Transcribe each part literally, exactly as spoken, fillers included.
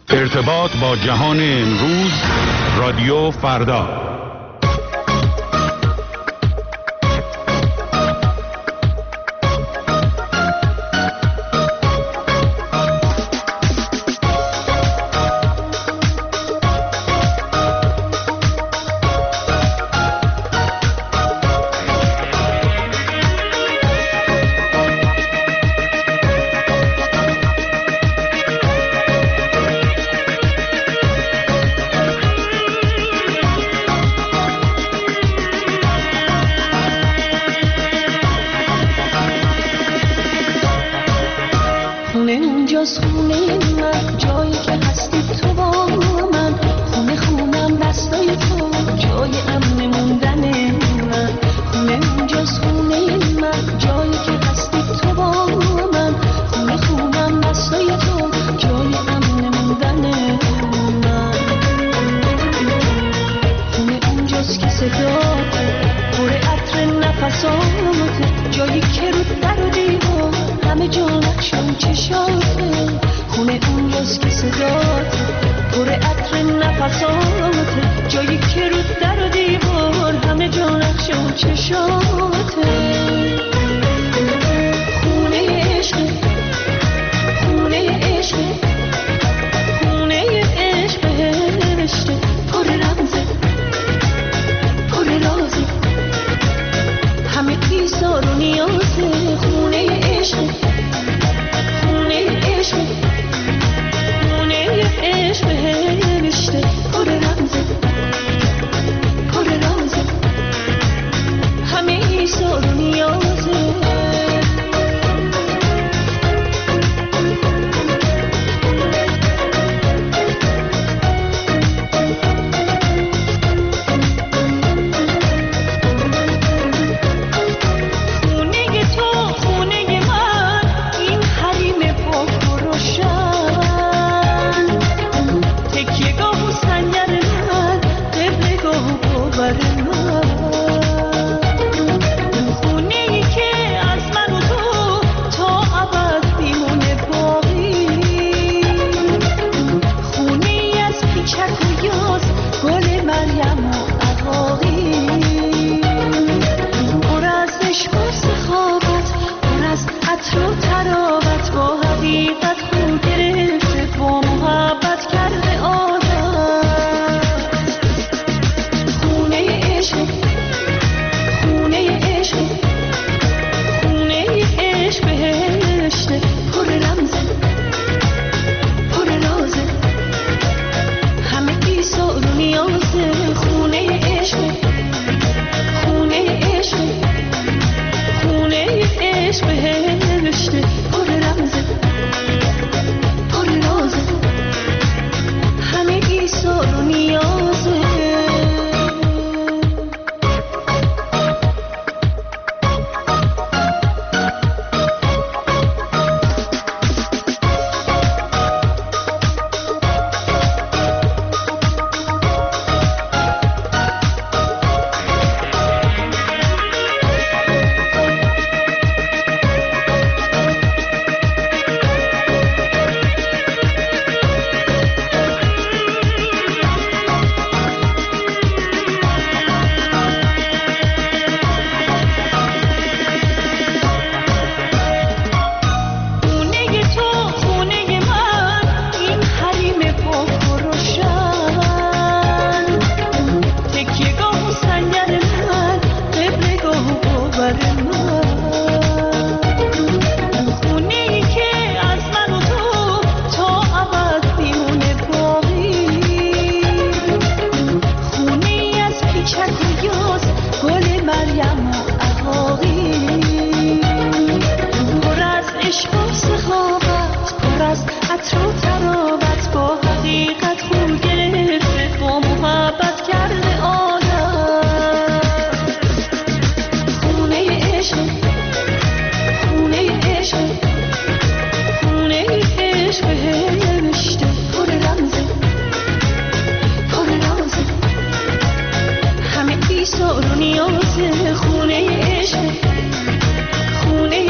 ارتباط با جهان امروز، رادیو فردا.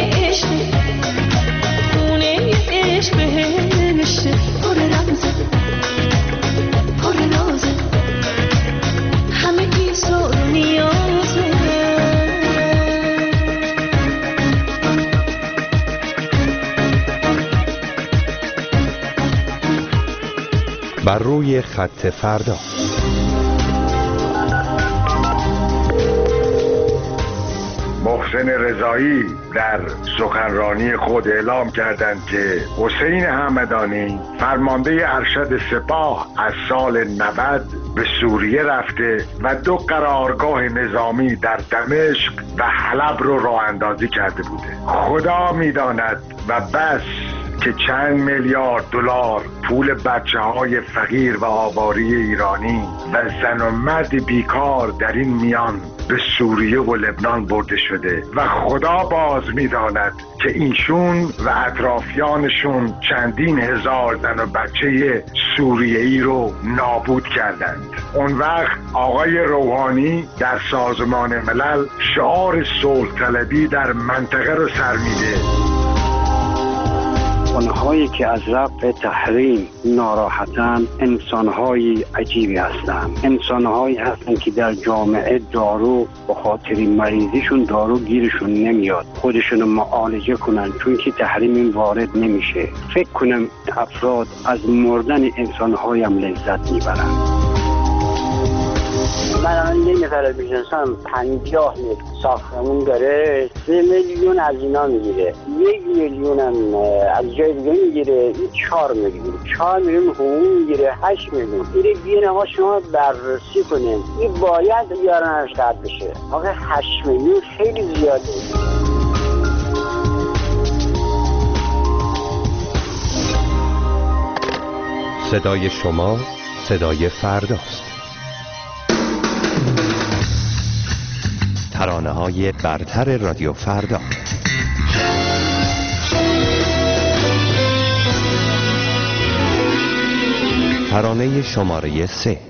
خونه عشق بهشته پر رمزه بر روی خط فردا. محسن رضایی در سخنرانی خود اعلام کردند که حسین همدانی فرمانده ارشد سپاه از سال نود به سوریه رفته و دو قرارگاه نظامی در دمشق و حلب رو راه اندازی کرده بوده. خدا میداند و بس که چند میلیارد دلار پول بچه های فقیر و آواری ایرانی و زن و مرد بیکار در این میان به سوریه و لبنان برده شده و خدا باز میداند که اینشون و اطرافیانشون چندین هزار زن و بچه سوریه‌ای رو نابود کردند. اون وقت آقای روحانی در سازمان ملل شعار صلح طلبی در منطقه رو سر میده. آنهایی که از رفع تحریم ناراحتند انسانهای عجیبی هستند. انسانهایی هستند که در جامعه دارو به خاطر مریضیشون دارو گیرشون نمیاد، خودشون معالجه کنن چون که تحریم این وارد نمیشه. فکر کنم افراد از مردن انسانهای هم لذت میبرن. من الان یه نفر بیزنسم پنجاه متر ساختمون داره، سه میلیون از اینا میگیره، یک میلیون هم از جای دیگه میگیره، این چهار میلیون چهار میلیون حقوق میگیره، هشت میلیون میره بیه نما شما بررسی کنیم این باید بیارنش قد بشه. آقا هشت میلیون خیلی زیاده. صدای شما صدای فرداست. ترانه های برتر رادیو فردا. ترانه شماره سه.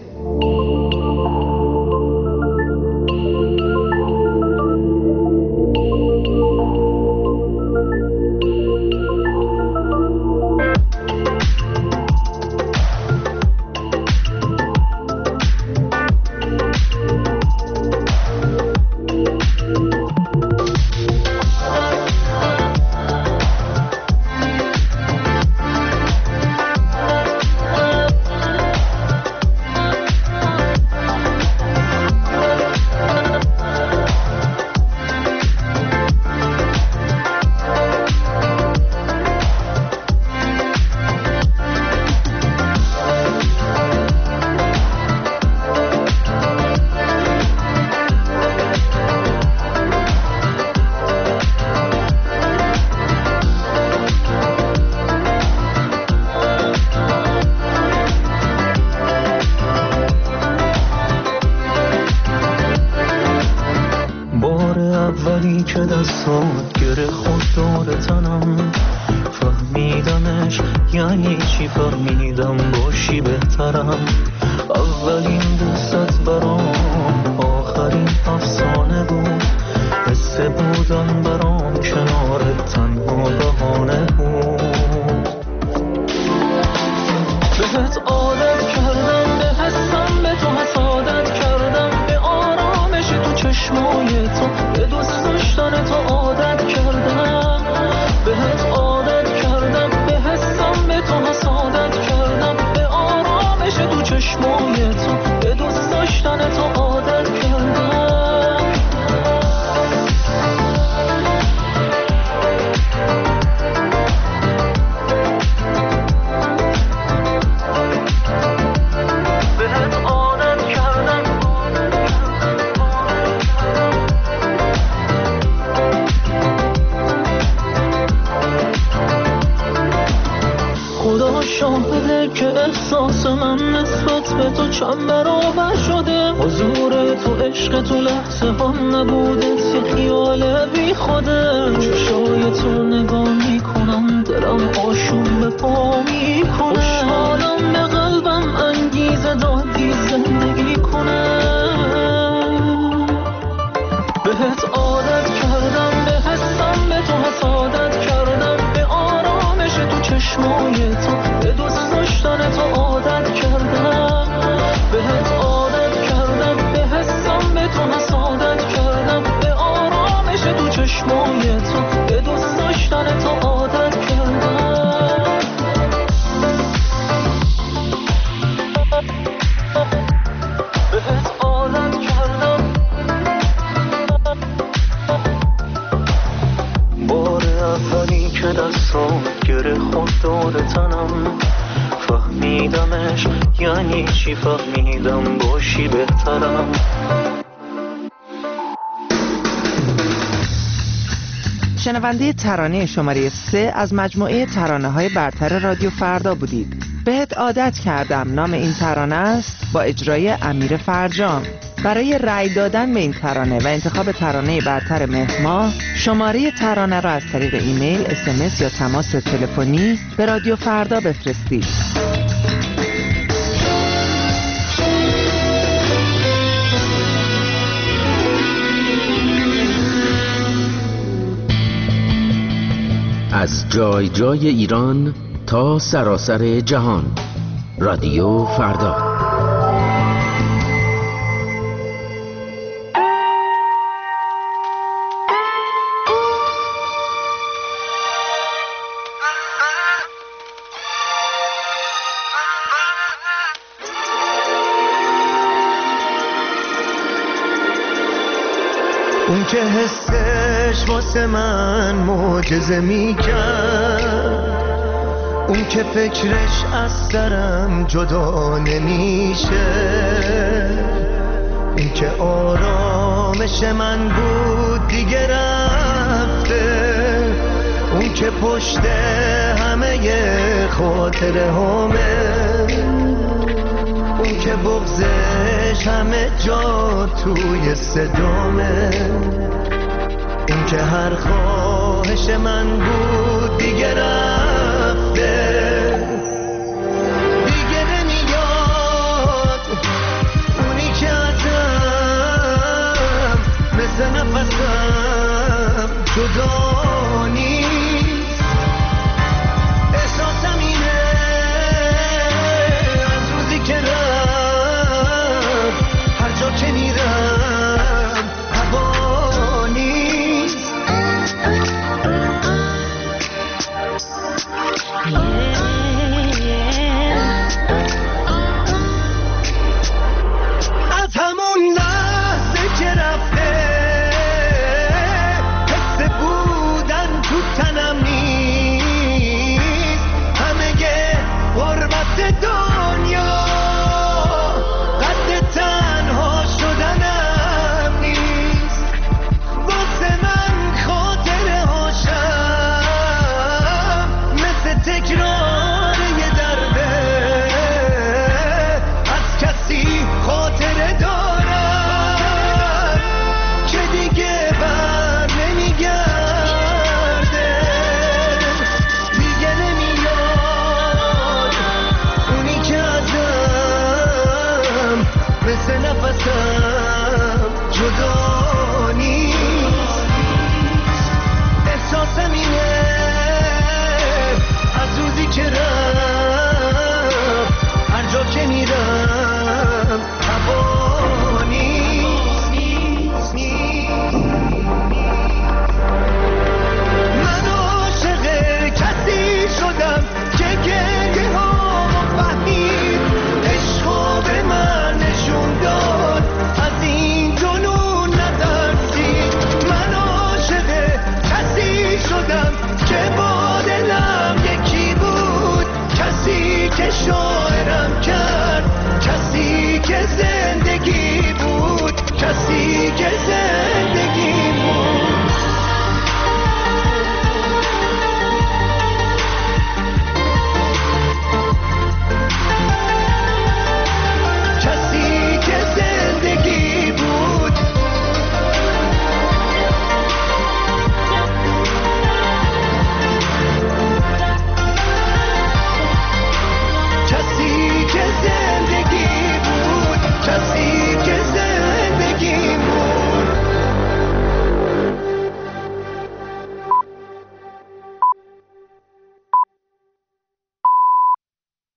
که دستات گره خود دور تنم، فهمیدمش یعنی چی، فهمیدم باشی بهترم. اولین دوستت برام آخرین افسانه بود، حس بودن برام کنارت تنها بهانه بود. بهت عادت کردم، به حسم به تو حسادت کردم، به آرامش تو چشمای تو، به دوست داشتن تو عادت کردم. بهت عادت کردم، به حسم به تو حسادت کردم، به آرامش تو چشمای تو، به دوست داشتن تو عادت کردم. شاهده که احساس من نسبت به تو چند برابر شده. حضور تو عشق تو لحظه هم نبوده، یه خیال بی خوده. چشای تو نگاه میکنم دلم آشوب به پا میکنه، خوشحالم به قلبم انگیزه دادی زندگی کنه. بهت عادت کردم، به حسم به تو حسادت کردم، به آرامش تو چشمای تو، به دوست داشتن تو عادت کردم. بهت عادت کردم، به حسم به تو حسادت کردم، به آرامش تو چشمای تو، به دوست داشتن تو عادت کردم. فهمیدمش یعنی چی فهمیدم باشی بهترم. شنونده ترانه شماره سه از مجموعه ترانه های برتر رادیو فردا بودید. بهت عادت کردم نام این ترانه است با اجرای امیر فرجام. برای رأی دادن به این ترانه و انتخاب ترانه برتر مهر ماه شماره ترانه را از طریق ایمیل، اس ام اس یا تماس تلفنی به رادیو فردا بفرستید. از جای جای ایران تا سراسر جهان، رادیو فردا. اون که حسش واسه من معجزه میکرد، اون که فکرش از سرم جدا نمیشه، اون که آرامش من بود دیگه رفته، اون که پشت همه خاطره همه، اون که بغضش همه جا توی صدامه، اون که هر خواهش من بود دیگه رفته،